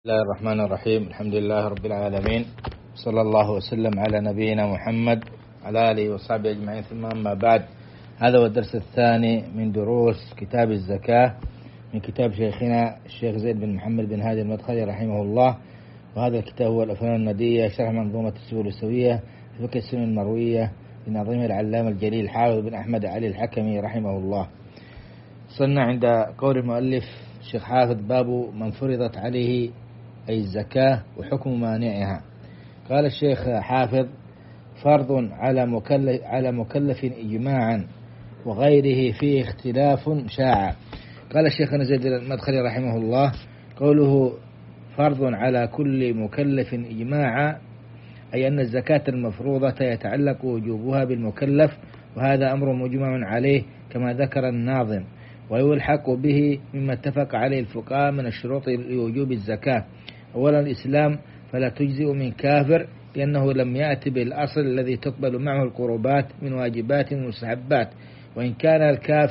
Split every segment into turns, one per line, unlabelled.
بسم الله الرحمن الرحيم. الحمد لله رب العالمين، صلى الله وسلم على نبينا محمد على آله وصحبه أجمعين، ثم أما بعد. هذا هو الدرس الثاني من دروس كتاب الزكاة من كتاب شيخنا الشيخ زيد بن محمد بن هادي المدخلي رحمه الله. وهذا الكتاب هو الأفنان الندية شرح منظومة السبل السوية في فقه السنن المروية لنظيم العلامة الجليل حافظ بن أحمد علي الحكمي رحمه الله. وصلنا عند قول المؤلف الشيخ حافظ: باب من فرضت عليه أي الزكاة وحكم مانعها. قال الشيخ حافظ: فرض على مكلف إجماعا وغيره فيه اختلاف شاع. قال الشيخ زيد المدخلي رحمه الله: قوله فرض على كل مكلف إجماعا أي أن الزكاة المفروضة يتعلق وجوبها بالمكلف، وهذا أمر مجمع عليه كما ذكر الناظم، ويلحق به مما اتفق عليه الفقهاء من الشروط لوجوب الزكاة. أولا الإسلام، فلا تجزئ من كافر لأنه لم يأتي بالأصل الذي تقبل معه القربات من واجبات ومستحبات، وإن كان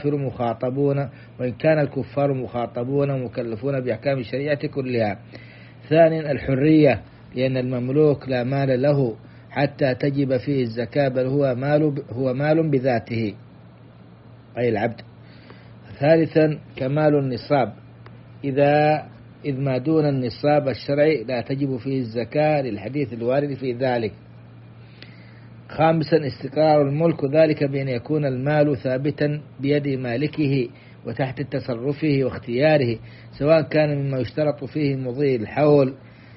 الكفار مخاطبون ومكلفون بأحكام الشريعة كلها. ثانيا الحرية، لأن المملوك لا مال له حتى تجب فيه الزكاة، بل هو مال بذاته أي العبد. ثالثا كمال النصاب، إذ ما دون النصاب الشرعي لا تجب فيه الزكاة للحديث الوارد في ذلك. خامسا استقرار الملك، ذلك بأن يكون المال ثابتا بيد مالكه وتحت تصرفه واختياره، سواء كان مما يشترط فيه مضي الحول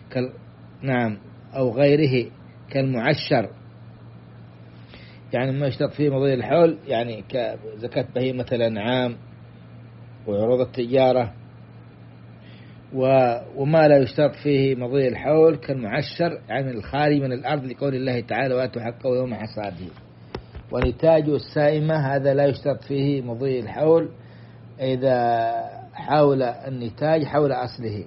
أو غيره كالمعشر، يعني ما يشترط فيه مضي الحول يعني كزكاة بهيمة الأنعام وعروض التجارة، وما لا يشترط فيه مضي الحول كالمعشر يعني الخالي من الأرض، لقول الله تعالى: وآتوا حقه يوم حصاده. ونتاج السائمة هذا لا يشترط فيه مضي الحول إذا حول النتاج حول أصله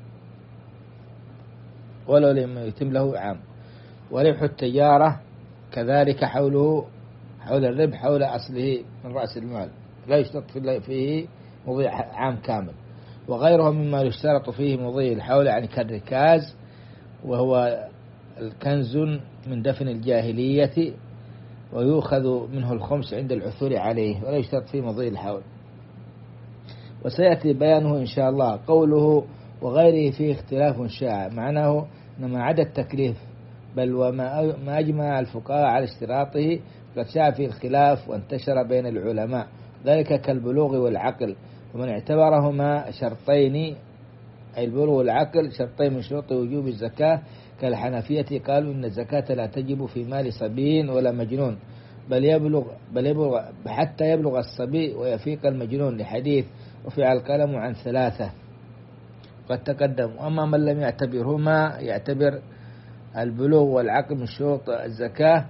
ولو لم يتم له عام. وربح التجارة كذلك حول الربح حول أصله من رأس المال، لا يشترط فيه مضي عام كامل. وغيرها مما يشترط فيه مضي الحول يعني كالركاز، وهو الكنز من دفن الجاهلية ويؤخذ منه الخمس عند العثور عليه، ولا يشترط فيه مضي الحول، وسيأتي بيانه إن شاء الله. قوله وغيره فيه اختلاف شاع، معناه أن ما عدا التكليف بل وما أجمع الفقهاء على اشتراطه قد شاع فيه الخلاف وانتشر بين العلماء، ذلك كالبلوغ والعقل، ومن اعتبرهما شرطين أي البلوغ والعقل شرطين من شروط وجوب الزكاة كالحنفية، قالوا إن الزكاة لا تجب في مال صبي ولا مجنون، بل يبلغ حتى يبلغ الصبي ويفيق المجنون، لحديث رفع القلم عن ثلاثة قد تقدم. أما من لم يعتبرهما يعتبر البلوغ والعقل من شروط الزكاة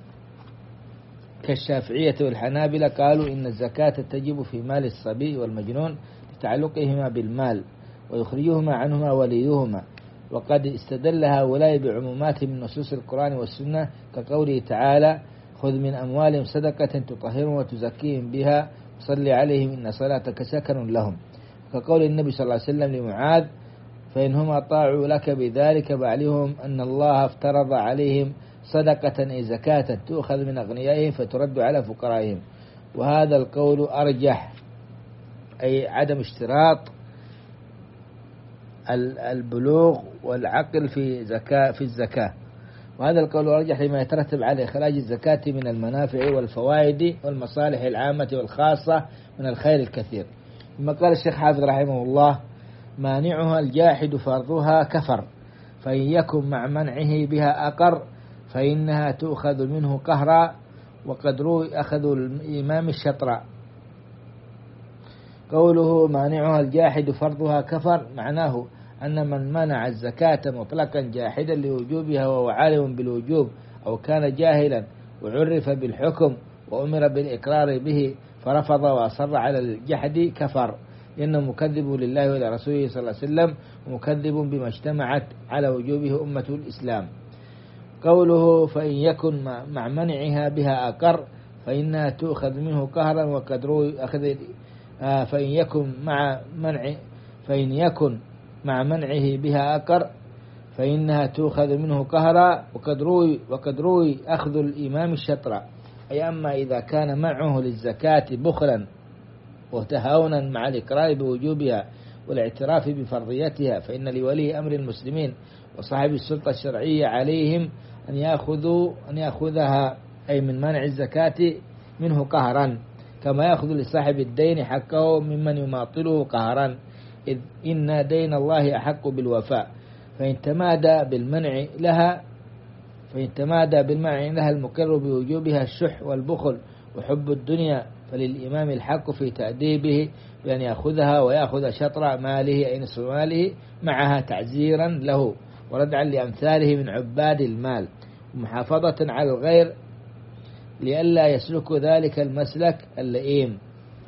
كالشافعية والحنابلة، قالوا إن الزكاة تجب في مال الصبي والمجنون لتعلقهما بالمال ويخرجهما عنهما وليهما. وقد استدل هؤلاء بعمومات من نصوص القرآن والسنة كقوله تعالى: خذ من أموالهم صدقة تطهرهم وتزكيهم بها وصل عليهم إن صلاتك سكن لهم، كقول النبي صلى الله عليه وسلم لمعاذ: فإنهم أطاعوا لك بذلك فعليهم أن الله افترض عليهم صدقة أي زكاة تؤخذ من أغنيائهم فترد على فقرائهم. وهذا القول أرجح، أي عدم اشتراط البلوغ والعقل في الزكاة، وهذا القول أرجح لما يترتب على إخراج الزكاة من المنافع والفوائد والمصالح العامة والخاصة من الخير الكثير. ثم قال الشيخ حافظ رحمه الله: مانعها الجاحد فرضها كفر، فإن يكن مع منعه بها أقر فإنها تؤخذ منه قهرا، وقد روي أخذ الإمام الشطرة. قوله مانعها الجاحد فرضها كفر معناه أن من منع الزكاة مطلقا جاحدا لوجوبها وهو عالم بالوجوب، أو كان جاهلا وعرف بالحكم وأمر بالإقرار به فرفض وأصر على الجحد كفر، لأنه مكذب لله ولرسوله صلى الله عليه وسلم ومكذب بما اجتمعت على وجوبه أمة الإسلام. قوله فإن يكن مع منعها بها أقر فإنها تؤخذ منه قهرا، وقد روي أخذ فإن يكن مع منعه بها أقر فإنها تؤخذ منه قهرا. وقد روي أخذ الإمام الشطر، أي أما إذا كان منعه للزكاة بخلا وتهاونا مع الإقرار بوجوبها والاعتراف بفرضيتها، فإن لولي أمر المسلمين وصاحب السلطة الشرعية عليهم أن يأخذها، أي من منع الزكاة منه قهرا، كما يأخذ لصاحب الدين حقه ممن يماطله قهرا، إذ إن دين الله أحق بالوفاء. فإن تمادى بالمنع لها المقر بوجوبها الشح والبخل وحب الدنيا، فللإمام الحق في تأديبه بأن يأخذها ويأخذ شطر ماله أي نصف ماله معها تعزيرا له وردعا لأمثاله من عباد المال، ومحافظة على الغير لئلا يسلك ذلك المسلك اللئيم،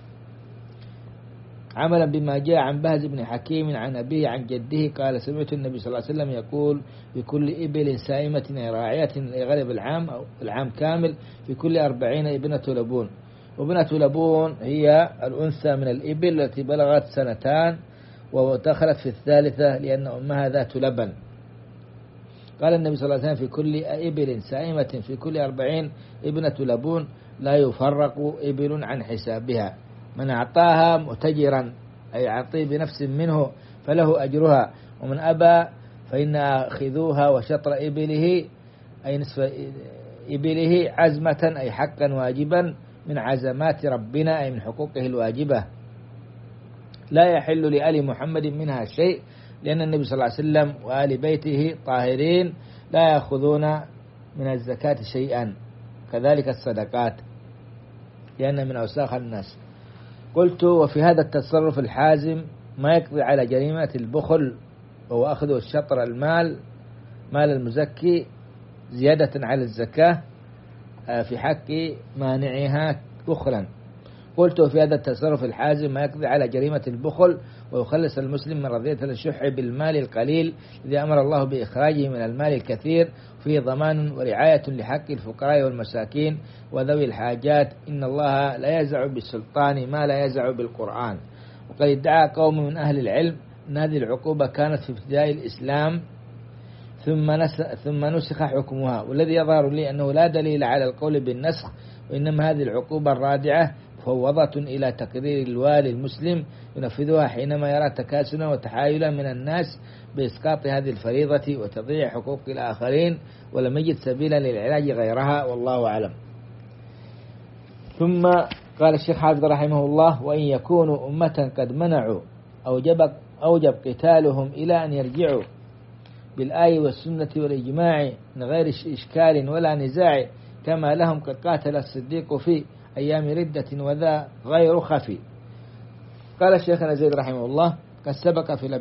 عملا بما جاء عن بهز بن حكيم عن أبيه عن جده قال: سمعت النبي صلى الله عليه وسلم يقول: بكل إبل سائمة راعية لغلب العام أو العام كامل في كل 40 ابنة لبون. وابنة لبون هي الأنثى من الإبل التي بلغت 2 سنين ودخلت في 3 لأن أمها ذات لبن. قال النبي صلى الله عليه وسلم: في كل إبل سائمة في كل 40 ابنة لبون لا يفرق إبل عن حسابها، من أعطاها مؤتجرا أي أعطيه بنفس منه فله أجرها، ومن أبى فإن أخذوها وشطر إبله أي نصف إبله عزمة أي حقا واجبا من عزمات ربنا أي من حقوقه الواجبة، لا يحل لآل محمد منها شيء، لأن النبي صلى الله عليه وسلم وآل بيته طاهرين لا يأخذون من الزكاة شيئا، كذلك الصدقات لأن من أوساخ الناس. قلت: وفي هذا التصرف الحازم ما يقضي على جريمة البخل، وهو أخذ الشطر مال المزكي زيادة على الزكاة في حق مانعها بخلا. قلت: وفي هذا التصرف الحازم ما يقضي على جريمة البخل ويخلص المسلم من رضية الشح بالمال القليل الذي أمر الله بإخراجه من المال الكثير، فيه ضمان ورعاية لحق الفقراء والمساكين وذوي الحاجات. إن الله لا يزع بالسلطان ما لا يزع بالقرآن. وقد ادعى قوم من أهل العلم أن هذه العقوبة كانت في ابتداء الإسلام ثم نسخ حكمها، والذي يظهر لي أنه لا دليل على القول بالنسخ، وإنما هذه العقوبة الرادعة مفوضة إلى تقرير الوالي المسلم ينفذها حينما يرى تكاسلا وتحايلا من الناس بإسقاط هذه الفريضة وتضييع حقوق الآخرين، ولم يجد سبيلا للعلاج غيرها، والله أعلم. ثم قال الشيخ حافظ رحمه الله: وإن يكونوا أمة قد منعوا أوجب قتالهم إلى أن يرجعوا بالآية والسنة والإجماع من غير إشكال ولا نزاع، كما لهم قد قاتل الصديق في أيام ردة وذا غير خفي. قال الشيخ زيد رحمه الله: قد سبق في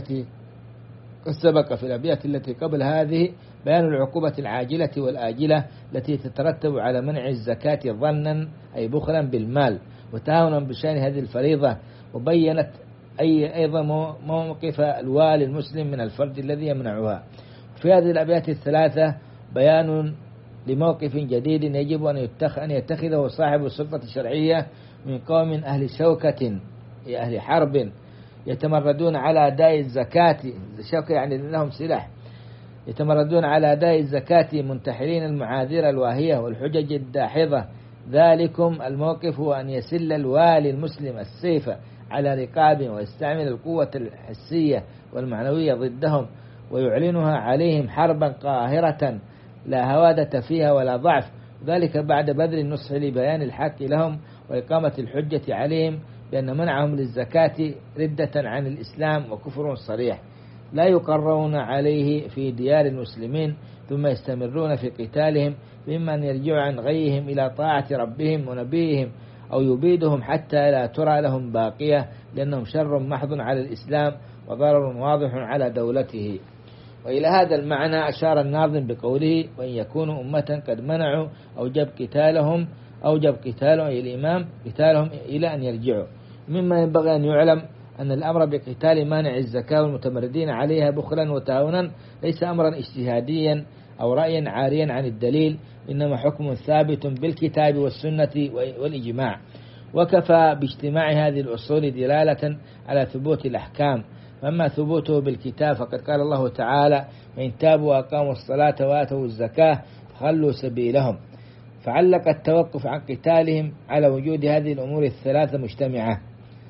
الأبيات التي قبل هذه بيان العقوبة العاجلة والآجلة التي تترتب على منع الزكاة ظنا أي بخلا بالمال وتهاونا بشأن هذه الفريضة، وبينت أيضا موقف الوالي المسلم من الفرد الذي يمنعها. في هذه الأبيات الثلاثة بيان لموقف جديد يجب أن يتخذه صاحب السلطة الشرعية من قوم أهل شوكة أهل حرب يتمردون على أداء الزكاة، الشوكة يعني لهم سلاح، يتمردون على أداء الزكاة منتحرين المعاذير الواهية والحجج الداحضة. ذلكم الموقف هو أن يسل الوالي المسلم السيف على رقابهم ويستعمل القوة الحسية والمعنوية ضدهم ويعلنها عليهم حربا قاهرة لا هوادة فيها ولا ضعف، ذلك بعد بذل النصح لبيان الحق لهم وإقامة الحجة عليهم بأن منعهم للزكاة ردة عن الإسلام وكفر صريح لا يقرون عليه في ديار المسلمين، ثم يستمرون في قتالهم، بإما أن يرجعوا عن غيهم إلى طاعة ربهم ونبيهم أو يبيدهم حتى لا ترى لهم باقية، لأنهم شر محض على الإسلام وضرر واضح على دولته. وإلى هذا المعنى أشار الناظم بقوله: وإن يكونوا أمة قد منعوا أوجب قتالهم أي الإمام قتالهم إلى أن يرجعوا. مما ينبغي أن يعلم أن الأمر بقتال مانع الزكاة والمتمردين عليها بخلا وتهاونا ليس أمرا اجتهاديا أو رأيا عاريا عن الدليل، إنما حكم ثابت بالكتاب والسنة والإجماع، وكفى باجتماع هذه الأصول دلالة على ثبوت الأحكام. فأما ثبوته بالكتاب فقد قال الله تعالى: وإن تابوا وأقاموا الصلاة وآتوا الزكاة فخلوا سبيلهم، فعلق التوقف عن قتالهم على وجود هذه الأمور الثلاثة مجتمعة،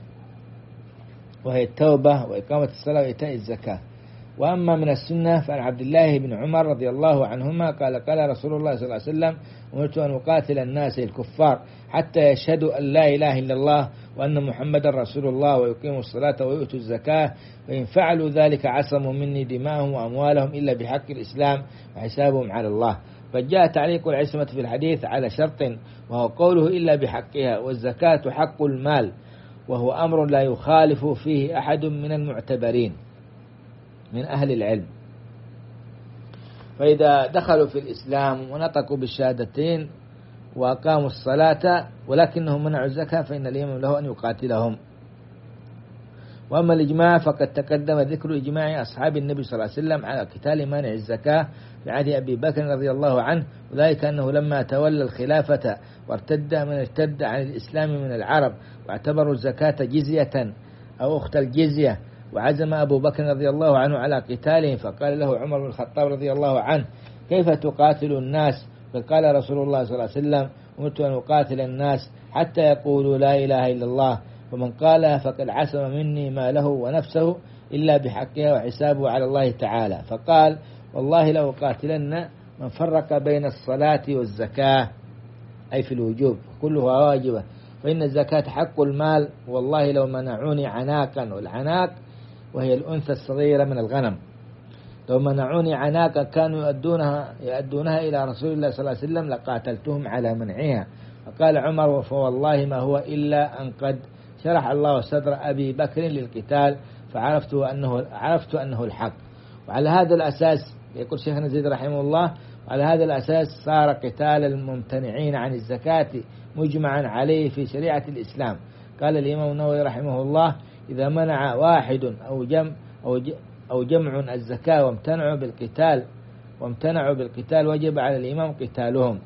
وهي التوبة وإقامة الصلاة وإيتاء الزكاة. وأما من السنة فعن عبد الله بن عمر رضي الله عنهما قال: قال رسول الله صلى الله عليه وسلم: أمرت أن أقاتل الناس الكفار حتى يشهدوا أن لا إله إلا الله وأن محمدا رسول الله ويقيموا الصلاة ويؤتوا الزكاة، فإن فعلوا ذلك عصموا مني دماءهم وأموالهم إلا بحق الإسلام وحسابهم على الله. فجاء تعليق العصمة في الحديث على شرط، وهو قوله إلا بحقها، والزكاة حق المال، وهو أمر لا يخالف فيه أحد من المعتبرين من أهل العلم. فإذا دخلوا في الإسلام ونطقوا بالشهادتين وأقاموا الصلاة ولكنهم منعوا الزكاة فإن الإمام له أن يقاتلهم. وأما الإجماع فقد تقدم ذكر إجماع أصحاب النبي صلى الله عليه وسلم على قتال مانع الزكاة في عهد أبي بكر رضي الله عنه، وذلك أنه لما تولى الخلافة وارتد من ارتد عن الإسلام من العرب واعتبروا الزكاة جزية أو أخت الجزية، وعزم أبو بكر رضي الله عنه على قتالهم، فقال له عمر بن الخطاب رضي الله عنه: كيف تقاتل الناس؟ فقال رسول الله صلى الله عليه وسلم: أمرت أن أقاتل الناس حتى يقولوا لا إله إلا الله، ومن قالها فقد عصم مني ماله ونفسه إلا بحقها وحسابه على الله تعالى. فقال: والله لو قاتلن من فرق بين الصلاة والزكاة، أي في الوجوب كلها واجبة، فإن الزكاة حق المال، والله لو منعوني عناقا، والعناق وهي الأنثى الصغيرة من الغنم، لو منعوني عناقا كانوا يؤدونها إلى رسول الله صلى الله عليه وسلم لقاتلتهم على منعها. فقال عمر: فوالله ما هو إلا أن قد شرح الله صدر أبي بكر للقتال فعرفت أنه الحق. وعلى هذا الأساس يقول شيخنا زيد رحمه الله: وعلى هذا الأساس صار قتال الممتنعين عن الزكاة مجمعا عليه في شريعة الإسلام. قال الإمام النووي رحمه الله: إذا منع واحد أو جمع الزكاة وامتنعوا بالقتال وجب على الإمام قتالهم،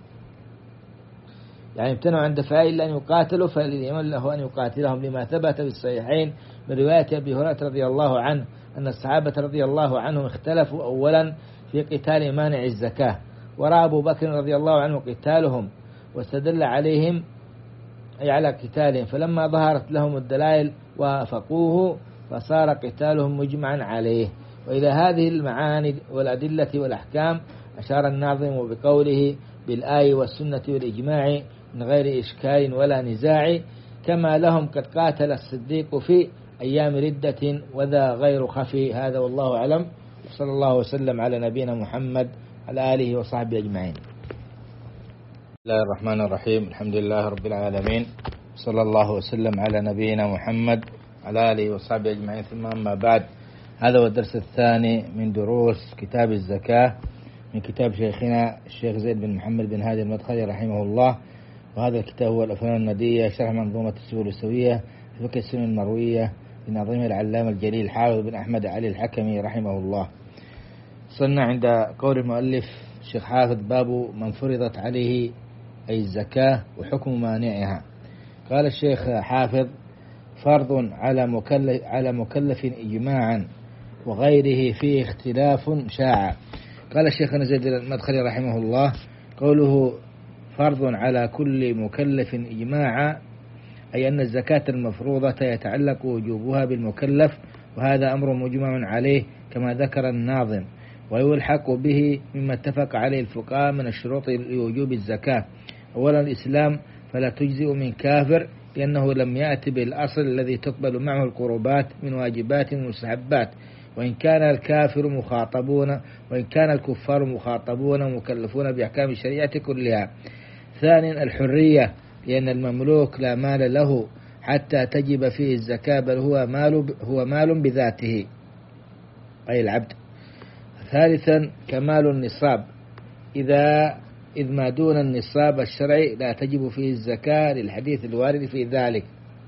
يعني امتنعوا عن دفاعه إلا أن يقاتلوا، فالإمام له أن يقاتلهم، لما ثبت في الصحيحين من رواية أبي هريرة رضي الله عنه أن الصحابة رضي الله عنهم اختلفوا أولا في قتال مانع الزكاة، ورأى أبو بكر رضي الله عنه قتالهم واستدل عليهم أي على قتالهم، فلما ظهرت لهم الدلائل وافقوه فصار قتالهم مجمعا عليه. وإلى هذه المعاني والأدلة والأحكام أشار الناظم بقوله: بالآية والسنة والإجماع من غير إشكال ولا نزاع، كما لهم قد قاتل الصديق في أيام ردة وذا غير خفي. هذا والله أعلم، وصلى الله وسلم على نبينا محمد على آله وصحبه أجمعين. بسم الله الرحمن الرحيم، الحمد لله رب العالمين، صلى الله وسلم على نبينا محمد على آله وصحبه أجمعين، ثم أما بعد. هذا هو الدرس الثاني من دروس كتاب الزكاة من كتاب شيخنا الشيخ زيد بن محمد بن هادي المدخلي رحمه الله، وهذا الكتاب هو الأفنان الندية شرح منظومة السبل السوية في فقه السنن المروية لنظيم العلامة الجليل حافظ بن أحمد علي الحكمي رحمه الله. صلنا عند قول المؤلف الشيخ حافظ: باب من فرضت عليه أي الزكاة وحكم مانعها. قال الشيخ حافظ: فرض على مكلف إجماعا وغيره فيه اختلاف شاع. قال الشيخ زيد المدخلي رحمه الله: قوله فرض على كل مكلف إجماعا أي أن الزكاة المفروضة يتعلق وجوبها بالمكلف، وهذا أمر مجمع عليه كما ذكر الناظم، ويلحق به مما اتفق عليه الفقهاء من الشروط لوجوب الزكاة. أولا الإسلام، فلا تجزئ من كافر لأنه لم يأتي بالأصل الذي تقبل معه القربات من واجبات ومستحبات، وإن كان الكفار مخاطبون ومكلفون بأحكام الشريعة كلها. ثانيا الحرية، لأن المملوك لا مال له حتى تجب فيه الزكاة، بل هو مال بذاته أي العبد. ثالثا كمال النصاب، إذ ما دون النصاب الشرعي لا تجب فيه الزكاة للحديث الوارد في ذلك.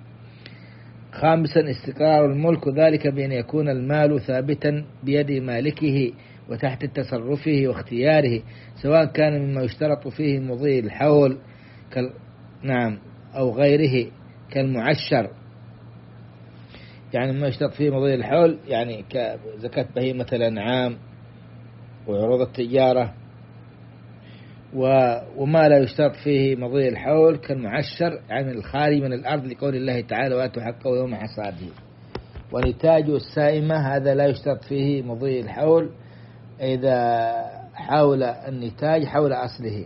خامسا استقرار الملك، ذلك بأن يكون المال ثابتا بيد مالكه وتحت تصرفه واختياره، سواء كان مما يشترط فيه مضي الحول أو غيره كالمعشر. يعني ما يشترط فيه مضي الحول، يعني كزكاة بهيمة الأنعام وعروض التجارة، وما لا يشترط فيه مضي الحول كالمعشر يعني الخالي من الأرض، لقول الله تعالى وآتوا حقه يوم حصاده. ونتاج السائمة هذا لا يشترط فيه مضي الحول إذا حول النتاج حول أصله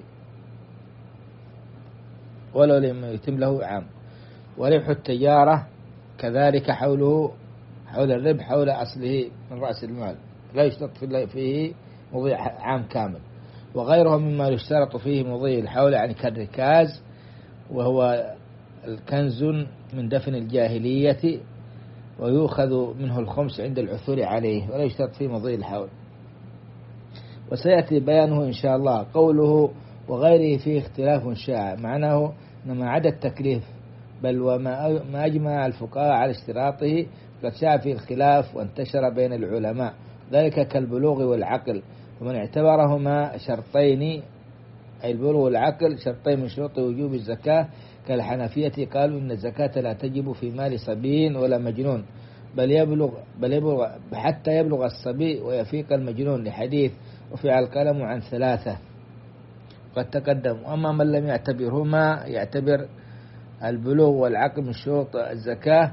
ولو لم يتم له عام. وربح التجارة كذلك حول الربح حول أصله من رأس المال، لا يشترط فيه مضي عام كامل. وغيرها مما يشترط فيه مضي الحول يعني كالركاز، وهو الكنز من دفن الجاهلية ويؤخذ منه الخمس عند العثور عليه، ولا يشترط فيه مضي الحول، وسيأتي بيانه إن شاء الله. قوله وغيره فيه اختلاف شائع، معناه أن ما عدا التكليف بل وما أجمع الفقهاء على اشتراطه قد شاع فيه الخلاف وانتشر بين العلماء، ذلك كالبلوغ والعقل، ومن اعتبرهما شرطين أي البلوغ والعقل شرطين من شروط وجوب الزكاة كالحنفية قالوا إن الزكاة لا تجب في مال صبي ولا مجنون بل يبلغ حتى يبلغ الصبي ويفيق المجنون، لحديث رفع القلم عن ثلاثة قد تقدم. وأما من لم يعتبرهما يعتبر البلوغ والعقل من شروط الزكاة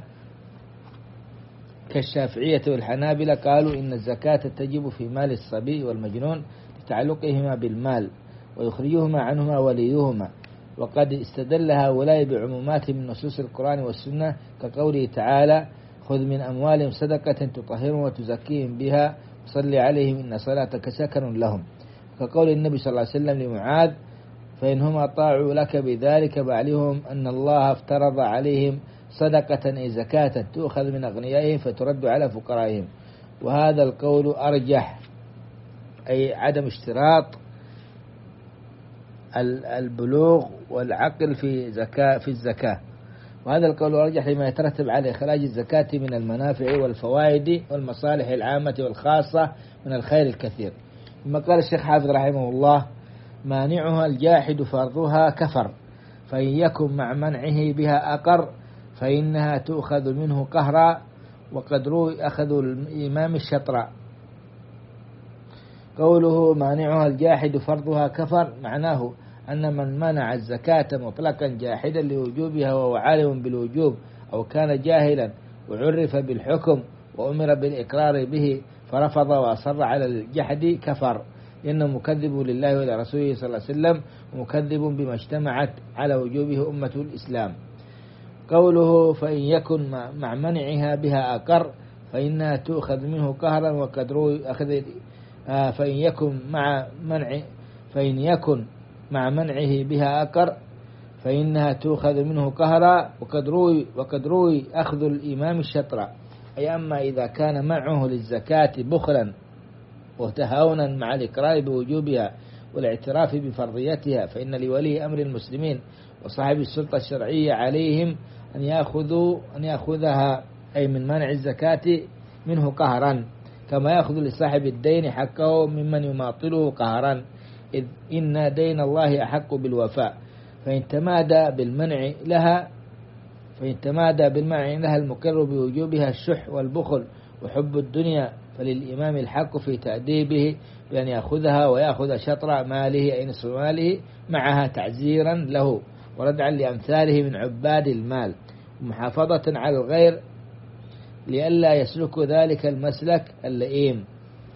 كالشافعية والحنابلة قالوا إن الزكاة تجب في مال الصبي والمجنون لتعلقهما بالمال ويخرجهما عنهما وليهما، وقد استدل هؤلاء بعمومات من نصوص القرآن والسنة كقوله تعالى خذ من أموالهم صدقة تطهرهم وتزكيهم بها وصل عليهم إن صلاتك سكن لهم، كقول النبي صلى الله عليه وسلم لمعاذ فإنهم أطاعوا لك بذلك فعليهم أن الله افترض عليهم صدقة أي زكاة تؤخذ من أغنيائهم فترد على فقرائهم. وهذا القول أرجح، أي عدم اشتراط البلوغ والعقل في الزكاة، وهذا القول أرجح لما يترتب على إخراج الزكاة من المنافع والفوائد والمصالح العامة والخاصة من الخير الكثير. ثم قال الشيخ حافظ رحمه الله مانعها الجاحد فرضها كفر، فإن يكن مع منعه بها أقر فإنها تؤخذ منه قهرا، وقد روي أخذ الإمام الشطرة. قوله مانعها الجاحد فرضها كفر معناه أن من منع الزكاة مطلقا جاحدا لوجوبها وهو عالم بالوجوب أو كان جاهلا وعرف بالحكم وأمر بالإقرار به فرفض وأصر على الجحد كفر، لأنه مكذب لله ولرسوله صلى الله عليه وسلم ومكذب بما اجتمعت على وجوبه أمة الإسلام. قوله فإن يكن مع منعها بها أقر فإنها تؤخذ منه قهرا، وقد روي أخذ فإن يكن مع منعه بها أقر فإنها تؤخذ منه قهرا، وقد روي أخذ الإمام الشطرة، أي أما إذا كان منعه للزكاة بخلا وتهاونا مع الإقرار بوجوبها والاعتراف بفرضيتها فإن لولي أمر المسلمين وصاحب السلطة الشرعية عليهم أن يأخذها أي من منع الزكاة منه قهرا، كما يأخذ لصاحب الدين حقه ممن يماطله قهرا، إذ إن دين الله أحق بالوفاء. فإن تمادى بالمنع لها المقر بوجوبها الشح والبخل وحب الدنيا فللإمام الحق في تأديبه بأن يأخذها ويأخذ شطر ماله أي نصف ماله معها تعزيرا له وردعا لأمثاله من عباد المال ومحافظة على الغير لئلا يسلك ذلك المسلك اللئيم،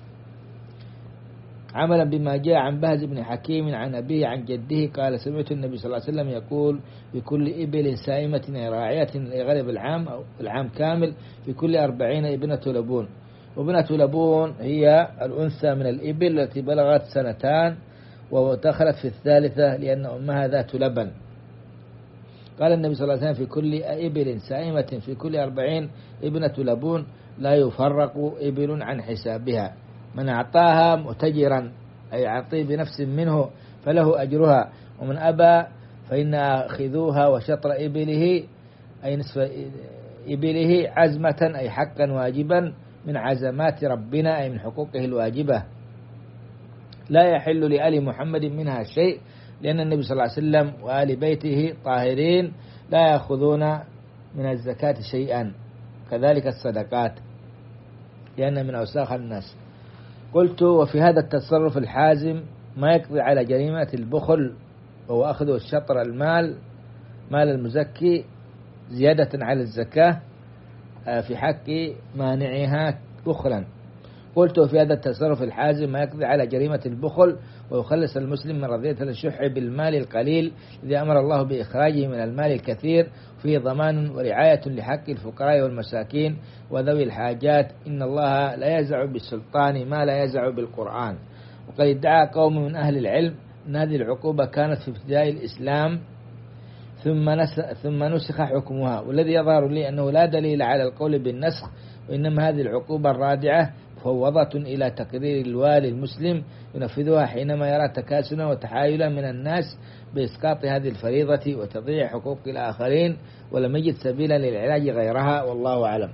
عملا بما جاء عن بهز بن حكيم عن أبيه عن جده قال سمعت النبي صلى الله عليه وسلم يقول بكل إبل سائمة راعية لغرب العام أو العام كامل في كل 40 ابنة لبون، وابنة لبون هي الأنثى من الإبل التي بلغت 2 سنين ودخلت في 3 لأن أمها ذات لبن. قال النبي صلى الله عليه وسلم في كل إبل سائمة في كل 40 ابنة لبون لا يفرق إبل عن حسابها، من أعطاها مؤتجرا أي أعطيه بنفس منه فله أجرها، ومن أبى فإن أخذوها وشطر إبله أي نصف إبله عزمة أي حقا واجبا من عزمات ربنا أي من حقوقه الواجبة، لا يحل لآل محمد منها شيء لأن النبي صلى الله عليه وسلم وآل بيته طاهرين لا يأخذون من الزكاة شيئا. كذلك الصدقات لأن من أوساخ الناس. قلت وفي هذا التصرف الحازم ما يقضي على جريمة البخل، وهو أخذ الشطر المال مال المزكي زيادة على الزكاة في حق مانعها بخلا. قلت وفي هذا التصرف الحازم ما يقضي على جريمة البخل ويخلص المسلم من رضية الشح بالمال القليل الذي أمر الله بإخراجه من المال الكثير، فيه ضمان ورعاية لحق الفقراء والمساكين وذوي الحاجات. إن الله لا يزع بالسلطان ما لا يزع بالقرآن. وقد ادعى قوم من أهل العلم أن هذه العقوبة كانت في ابتداء الإسلام ثم نسخ حكمها، والذي يظهر لي أنه لا دليل على القول بالنسخ، وإنما هذه العقوبة الرادعة مفوضة إلى تقرير الوالي المسلم ينفذها حينما يرى تكاسلا وتحايلا من الناس بإسقاط هذه الفريضة وتضييع حقوق الآخرين، ولم يجد سبيلا للعلاج غيرها، والله أعلم.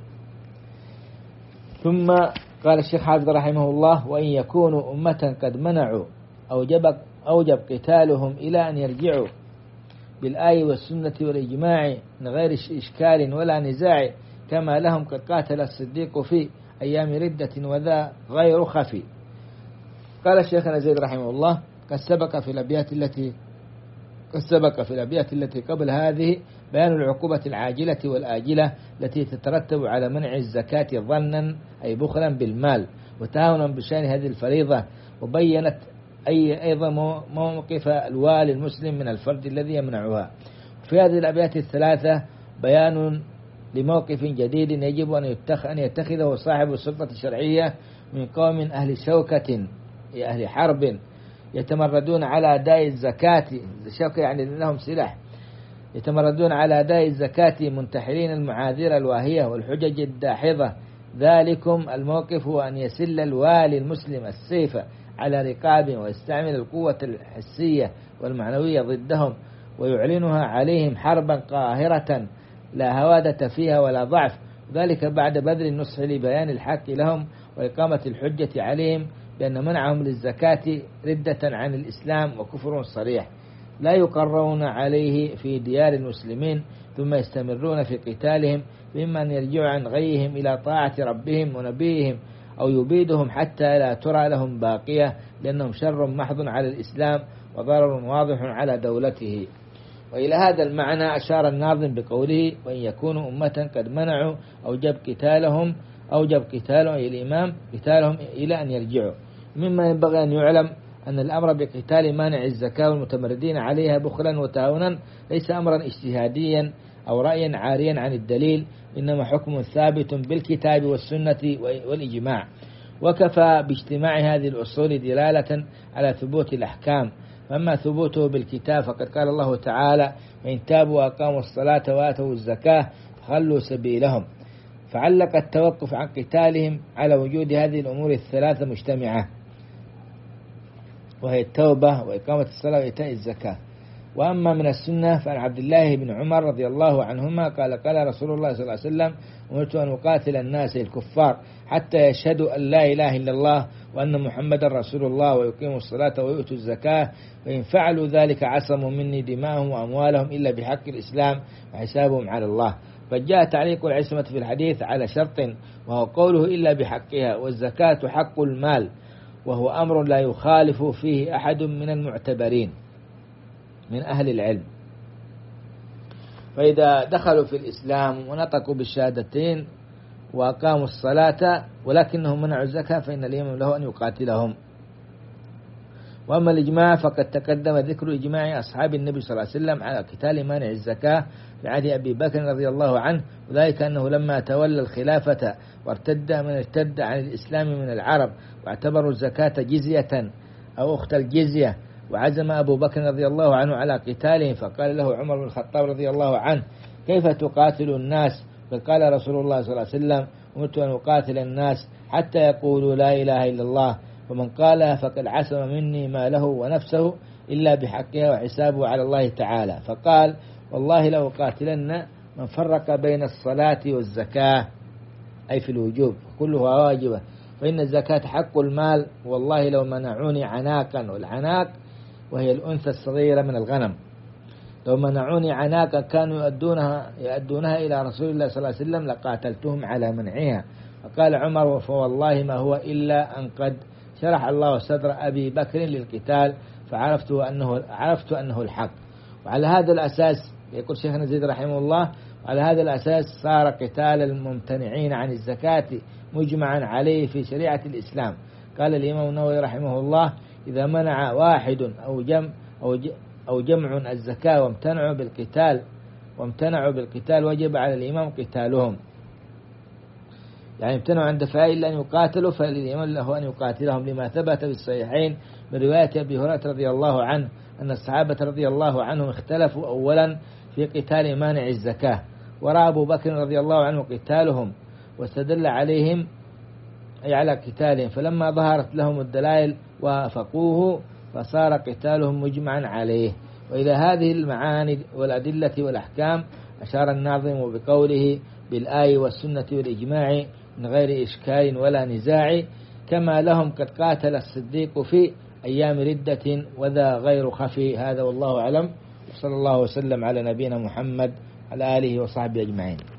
ثم قال الشيخ حافظ رحمه الله: وإن يكونوا أمة قد منعوا أوجب قتالهم إلى أن يرجعوا بالآية والسنة والإجماع من غير إشكال ولا نزاع، كما لهم قد قاتل الصديق في أيام ردة وذا غير خفي. قال الشيخ زيد رحمه الله: قد سبق في الأبيات التي قبل هذه بيان العقوبة العاجلة والآجلة التي تترتب على منع الزكاة ظنا أي بخلا بالمال وتهاونا بشأن هذه الفريضة، وبينت أيضا موقف الوالي المسلم من الفرد الذي يمنعها. في هذه الأبيات الثلاثة بيان لموقف جديد يجب أن يتخذه صاحب السلطة الشرعية من قوم أهل شوكة أهل حرب يتمردون على أداء الزكاة، شوكة يعني لهم سلاح، يتمردون على أداء الزكاة منتحرين المعاذير الواهية والحجج الداحضة. ذلكم الموقف هو أن يسل الوالي المسلم السيف على رقابهم ويستعمل القوة الحسية والمعنوية ضدهم ويعلنها عليهم حربا قاهرة لا هوادة فيها ولا ضعف، ذلك بعد بذل النصح لبيان الحق لهم وإقامة الحجة عليهم بأن منعهم للزكاة ردة عن الإسلام وكفر صريح لا يقرون عليه في ديار المسلمين، ثم يستمرون في قتالهم، بإما أن يرجعوا عن غيهم إلى طاعة ربهم ونبيهم أو يبيدهم حتى لا ترى لهم باقية، لأنهم شر محض على الإسلام وضرر واضح على دولته. وإلى هذا المعنى أشار الناظم بقوله: وإن يكونوا أمة قد منعوا أوجب قتالهم أي الإمام قتالهم إلى أن يرجعوا. مما ينبغي أن يعلم أن الأمر بقتال مانع الزكاة والمتمردين عليها بخلا وتهاونا ليس أمرا اجتهاديا أو رأيا عاريا عن الدليل، إنما حكم ثابت بالكتاب والسنة والإجماع، وكفى باجتماع هذه الأصول دلالة على ثبوت الأحكام. فأما ثبوته بالكتاب فقد قال الله تعالى: وإن تابوا وأقاموا الصلاة وآتوا الزكاة فخلوا سبيلهم، فعلق التوقف عن قتالهم على وجود هذه الأمور الثلاثة مجتمعة، وهي التوبة وإقامة الصلاة وإيتاء الزكاة. وأما من السنة فعن عبد الله بن عمر رضي الله عنهما قال رسول الله صلى الله عليه وسلم: أمرت أن أقاتل الناس الكفار حتى يشهدوا أن لا إله إلا الله وأن محمدا رسول الله ويقيموا الصلاة ويؤتوا الزكاة، وإن فعلوا ذلك عصموا مني دماءهم وأموالهم إلا بحق الإسلام وحسابهم على الله. فجاء تعليق العصمة في الحديث على شرط، وهو قوله إلا بحقها، والزكاة حق المال، وهو أمر لا يخالف فيه أحد من المعتبرين من أهل العلم. فإذا دخلوا في الإسلام ونطقوا بالشهادتين وأقاموا الصلاة ولكنهم منعوا الزكاة فإن الإمام له أن يقاتلهم. وأما الإجماع فقد تقدم ذكر إجماع أصحاب النبي صلى الله عليه وسلم على قتال مانع الزكاة في عهد أبي بكر رضي الله عنه، وذلك أنه لما تولى الخلافة وارتد من ارتد عن الإسلام من العرب واعتبروا الزكاة جزية أو أخت الجزية، وعزم أبو بكر رضي الله عنه على قتالهم، فقال له عمر بن الخطاب رضي الله عنه: كيف تقاتل الناس؟ فقال رسول الله صلى الله عليه وسلم: أمرت أن أقاتل الناس حتى يقولوا لا إله إلا الله، ومن قالها فقد عصم مني ماله ونفسه إلا بحقها وحسابه على الله تعالى. فقال: والله لو قاتلن من فرق بين الصلاة والزكاة، أي في الوجوب كلها واجبة، فإن الزكاة حق المال، والله لو منعوني عناقا، والعناق وهي الأنثى الصغيرة من الغنم، لو منعوني عناقة كانوا يؤدونها إلى رسول الله صلى الله عليه وسلم لقاتلتهم على منعها. فقال عمر فوالله ما هو إلا أن قد شرح الله صدر أبي بكر للقتال عرفت أنه الحق. وعلى هذا الأساس يقول شيخنا زيد رحمه الله، على هذا الأساس صار قتال الممتنعين عن الزكاة مجمعا عليه في شريعة الإسلام. قال الإمام النووي رحمه الله: إذا منع واحد أو جمع الزكاة وامتنعوا بالقتال وجب على الإمام قتالهم، يعني امتنعوا عن دفعه إلا أن يقاتلوا، فالإمام له أن يقاتلهم، لما ثبت بالصحيحين من رواية أبي هريرة رضي الله عنه أن الصحابة رضي الله عنهم اختلفوا أولا في قتال مانع الزكاة، ورأى أبو بكر رضي الله عنه قتالهم واستدل عليهم أي على قتالهم، فلما ظهرت لهم الدلائل وافقوه فصار قتالهم مجمعا عليه. وإلى هذه المعاني والأدلة والأحكام أشار الناظم بقوله: بالآي والسنة والإجماع من غير إشكال ولا نزاع، كما لهم قد قاتل الصديق في أيام ردة وذا غير خفي. هذا والله أعلم، وصلى الله وسلم على نبينا محمد على آله وصحبه أجمعين.